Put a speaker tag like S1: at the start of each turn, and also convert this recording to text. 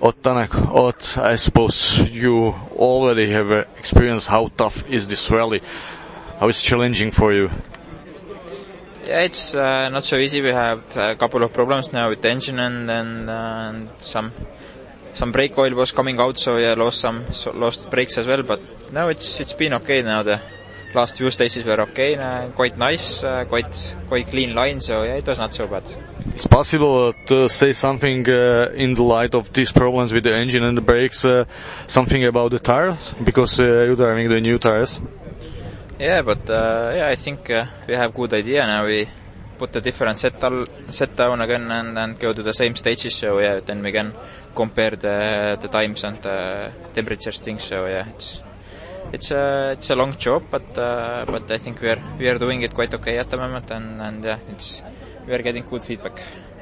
S1: Tanak, I suppose you already have experienced how tough is this rally. How is it challenging for you?
S2: Yeah, it's not so easy. We have a couple of problems now with the engine and some brake oil was coming out, so yeah, lost brakes as well. But no, it's been okay now. The last few stages were okay, quite nice, quite clean line. So yeah, it was not so bad.
S1: It's possible to say something in the light of these problems with the engine and the brakes, something about the tires, because you're driving the new tires.
S2: Yeah, but I think we have good idea now. We put the different set down again and go to the same stages. So yeah, then we can compare the times and the temperatures things. So yeah, it's a long job, but I think we are doing it quite okay at the moment, and yeah, we are getting good feedback.